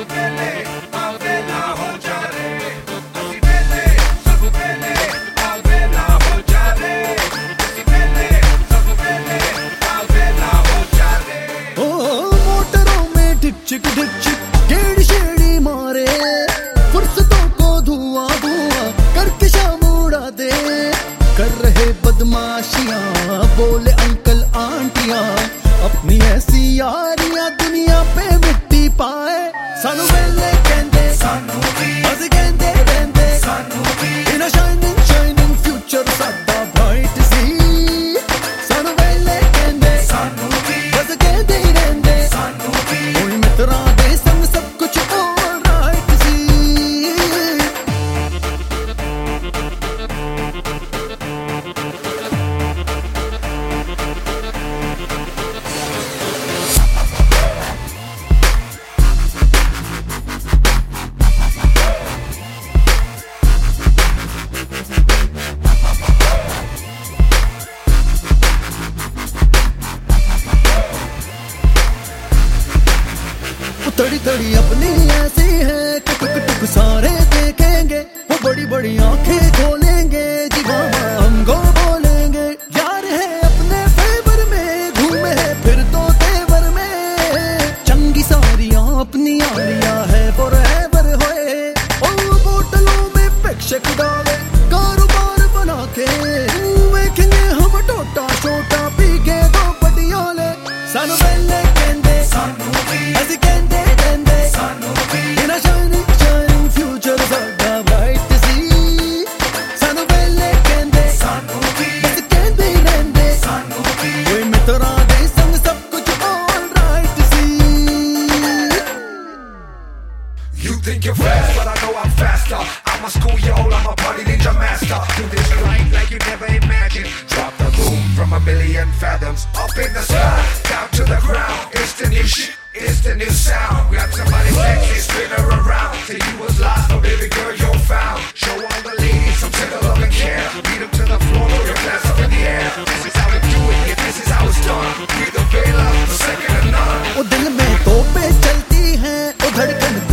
चिक ढिक गेड़ी शेड़ी मारे, फुर्सतों को धुआं धुआं करके शाम उड़ा दे। कर रहे बदमाशियां बोले अंकल आंटियां, अपनी ऐसी यारियां दुनिया पे मिट्टी पाए। सानू वेले कहंदे सानू भी अस कहंदे रहंदे सानू भी, इन शाइनिंग शाइनिंग फ्यूचर साडा ब्राइट सी। सानू वेले कहंदे सानू भी अस कहंदे रहंदे सानू भी, कोई मित्रा दे संग सब कुछ ऑल राइट सी। तड़ी तड़ी अपनी ऐसी है कि टुक टुक सारे देखेंगे, वो बड़ी बड़ी आंखें खोलेंगे, जीवाना हमको बोलेंगे। यार है अपने फेवर में, घूमे है फिर तो तेवर में, चंगी सारियां अपनी यारियां है फॉरएवर होए। और बोतलों में पैक्शक डाले कारोबार बना के, देखेंगे हम टोटा छोटा पी के दो पटियाले। सानू वेले कहंदे सानू भी अस कहंदे सानू भी, इन शाइनिंग शाइनिंग फ्यूचर साडा ब्राइट सी। सानू वेले कहंदे सानू भी अस कहंदे रहंदे सानू भी, कोई मित्रा दे संग सब कुछ ऑल राइट सी। You think you're fast, but I know I'm faster. I'm a schoolyard, I'm a party ninja master. Do this right like you never imagined. Drop the boom from a million fathoms, up in the sky, down to the ground. It's the new shit, it's the new sound. Grab somebody sexy, spin her around, till you was lost, but baby girl you're found. Show all the ladies some tender love and care. Beat them to the floor, throw your glass up in the air. This is how we do it, yeah, this is how it's done. We the Vela, the second to none. ओ दिल में तोपें चलती हैं, ओ धड़कन